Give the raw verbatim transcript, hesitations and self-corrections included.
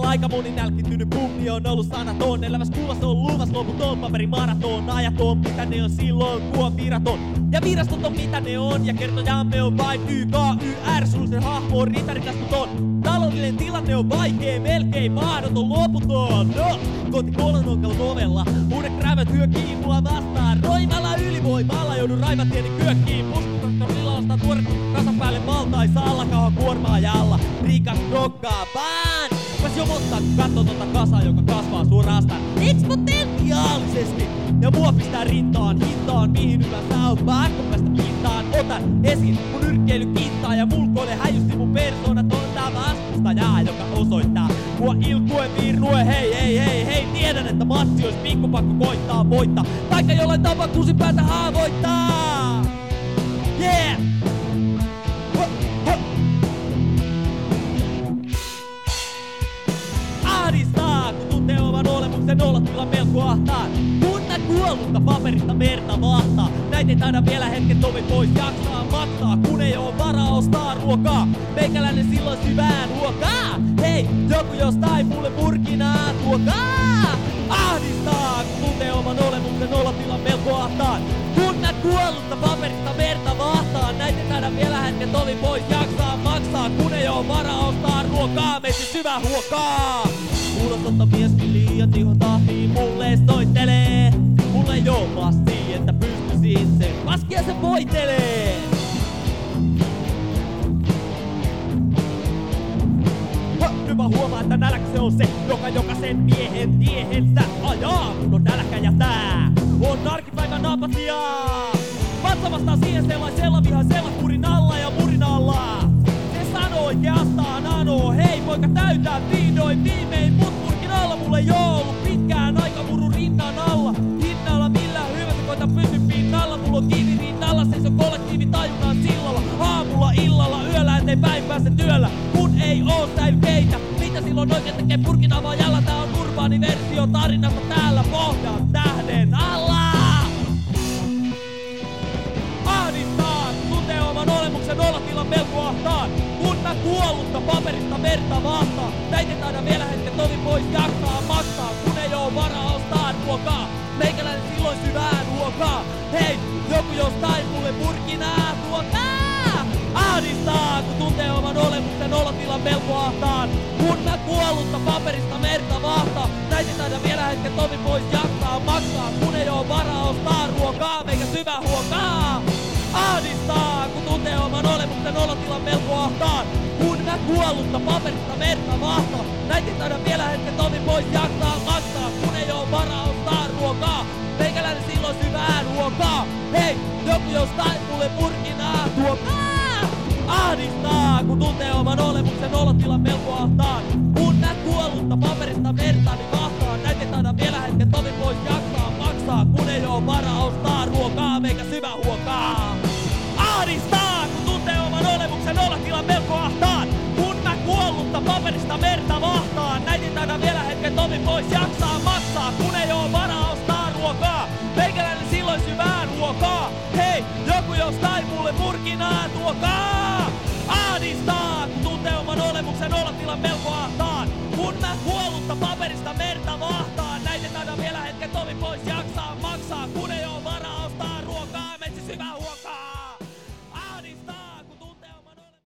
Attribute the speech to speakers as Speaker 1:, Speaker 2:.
Speaker 1: aika moni nälkittynyt pummi on ollut sanaton. Eläväs kuvas on luvas loputon, paperimaraton. Ajaton, mitä ne on silloin, kun on viraton. Ja virastot on mitä ne on, ja kertojamme on vain Y K Y R. Sulsen hahmo on ritarikastuton. Taloudellinen tilanne on vaikee, melkein mahdoton loputon. No, koti kolonokalla novella. Uudet krävät hyökkii mua vastaan. Roimalla ylivoimalla joudun raivatieni kyökkiin. Puskutostorilla ostaa tuoret kasan päälle maltaisa allakahan kuormaajalla. Rikas rokkaa vaan. Mä jomottaa kun katsoo tota kasaa, joka kasvaa suorastaan eksponentiaalisesti. Ja mua pistää rintaan, hintaan mihin yleensä on pakko päästä pintaan. Otan esiin mun yrkkeilykintaa ja mulkoile häjysti mun persoonat on tää vastustajaa, joka osoittaa mua ilkuen virnue. Hei hei hei hei, tiedän että matsi ois pikkupakko koittaa voittaa. Taikka jollain tapaa kusin päätä haavoittaa. Yeah! Ahdistaa, kun tuntee oman olemuksen olotila melko ahtaan. Kun nää kuollutta paperista merta vahtaa. Näitä ei taida vielä hetken tovi pois jaksaa maksaa. Kun ei oo varaa ostaa ruokaa. Meikäläinen silloin syvään ruokaa. Hei, joku jostain mulle purkinaa tuokaa. Ahdistaa, kun tuntee oman olemuksen olotila melko ahtaan. Kun nää kuollutta paperista merta vahtaa. Näitä ei taida vielä hetken tovi pois jaksaa maksaa. Kun ei oo varaa ostaa ruokaa. Meitä syvä huokaa. Ulosottomies liian tihon tahtiin mulle soittelee. Mulle ei oo massi, että pystyisin sen paskia se voitelee. Nyt mä huomaan, että nälkä se on se, joka jokaisen miehen tiehensä ajaa. Kun on nälkä ja tää on arkipäivän apatiaa. Vatsa vastaa siihen sellaisella vihaisella kurin alla ja murin alla. Se sanoo oikeastaan anoo, hei poika täytää vihdoin viimein mut purkin alla. Mulle ei oo ollut pitkään aika muru rinnan alla. Hinnalla millään hyvänsä koita pysy pinnalla. Mulla on kivi rinnalla, seisoo kollektiivi tajunnan sillalla. Aamulla, illalla, yöllä, ettei päin pääse työllä. Kun ei oo säilkeitä, mitä silloin oikein tekee purkin avaajalla? Tää on urbaani versio tarinasta täällä pohjan tähden alla. Ahdistaa, tuntee oman olemuksen olatilan melko ahtaan. Kun mä kuollutta paperista merta vahtaa. Näitä ei taida vielä hetken tovi pois jaksaa maksaa. Kun ei oo varaa ostaa ruokaa. Meikäläinen silloin syvään ruokaa. Hei, joku jostain mulle purkinaa tuokaa. Ahdistaa, kun tuntee oman olemuksen olatilan melko ahtaan. Kun mä kuollutta paperista merta vahtaa. Näitä ei taida vielä hetken tovi pois jaksaa maksaa. Kun ei oo varaa ostaa ruokaa. Meikä syvä huokaa. Ahdistaa, kun tuntee oman olemuksen olotilan melko ahtaan. Kun mä kuollutta paperista merta vahtaa. Näitä ei taida vielä hetken tovi pois jaksaa maksaa. Kun ei oo varaa ostaa ruokaa. Meikäläinen silloin syvään ruokaa. Hei, joku jostain mulle purkinaa tuokaa. Ahdistaa, kun tuntee oman olemuksen olotilan melko ahtaan. Kun mä kuollutta paperista mertani vahtaa. Näitä ei taida vielä hetken tovi pois jaksaa maksaa. Kun ei oo varaa ostaa ruokaa. Meikä syvä huokaa. Ahdistaa, kun tuntee oman olemuksen olatilan melko ahtaan. Kun mä kuollutta paperista merta vahtaan. Näitä ei taida vielä hetken tovi pois jaksaa maksaa. Kun ei oo varaa ostaa ruokaa. Meikäläinen silloin syvään ruokaa. Hei, joku jostain mulle purkinaa tuokaa. Ahdistaa, kun tuntee oman olemuksen olatilan melko ahtaan. Kun mä kuollutta paperista merta